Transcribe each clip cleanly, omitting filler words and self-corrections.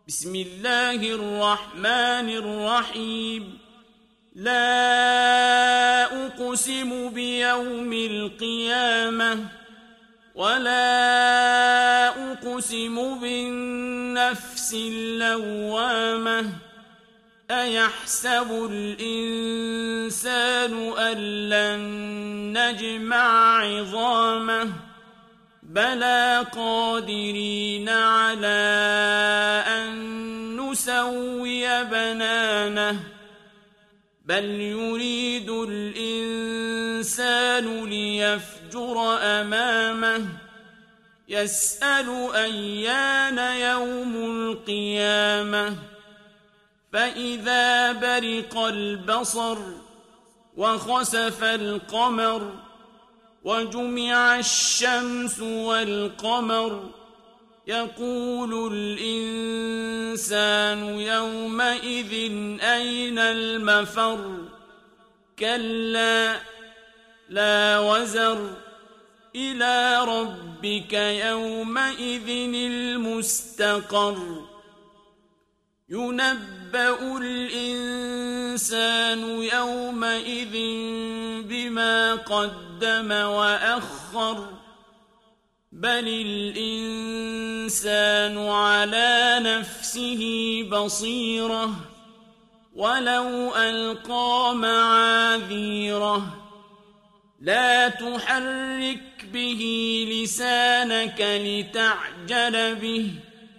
بسم الله الرحمن الرحيم لا أقسم بيوم القيامة ولا أقسم بالنفس اللوامة أيحسب الإنسان أن لن نجمع عظامه بلى قادرين على أن نسوي بنانه بل يريد الإنسان ليفجر أمامه يسأل أيان يوم القيامة فإذا برق البصر وخسف القمر وجمع الشمس والقمر يقول الإنسان يومئذ أين المفر كلا لا وزر إلى ربك يومئذ المستقر ينبأ الإنسان يومئذ بما قدم وأخر بل الإنسان على نفسه بصيرة ولو ألقى معاذيره لا تحرك به لسانك لتعجل به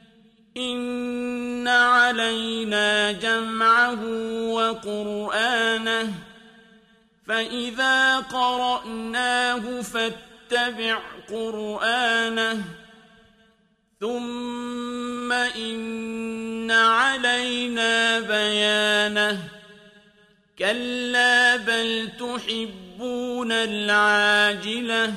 إن علينا جمعه وقرآنه فإذا قرأناه فاتبع قرآنه ثم إن علينا بيانه كلا بل تحبون العاجلة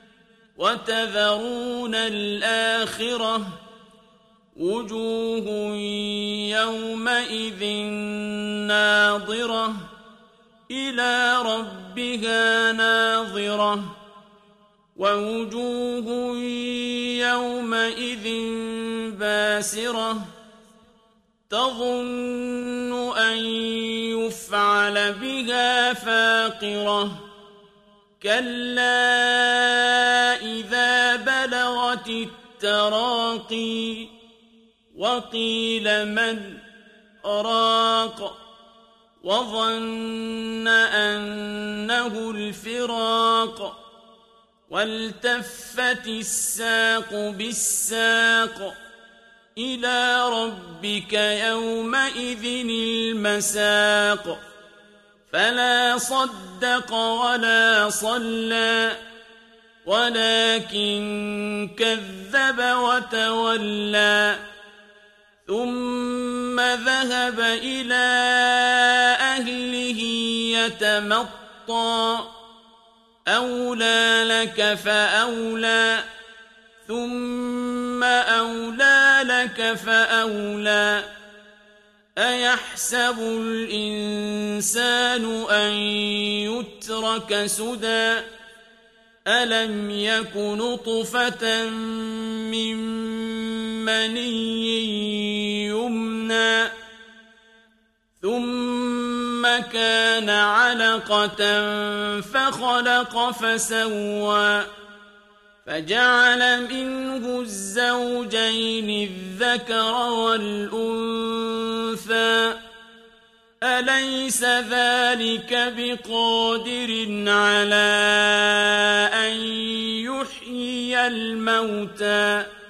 وتذرون الآخرة وجوه يومئذ ناظرة إلى ربها ناظرة ووجوه يومئذ باسرة تظن أن يفعل بها فاقرة كلا إذا بلغت التراقي وقيل من راق وظن أنه الفراق والتفت الساق بالساق إلى ربك يومئذ المساق فلا صدق ولا صلى ولكن كذب وتولى ثم ذهب إلى أهله يتمطى أولى لك فأولى ثم أولى لك فأولى أيحسب الإنسان أن يترك سدى ألم يك نطفة من مني يمنى ثم كان علقة فخلق فسوى فجعل منه الزوجين الذكر والأنثى أليس ذلك بقادر على أن يحيي الموتى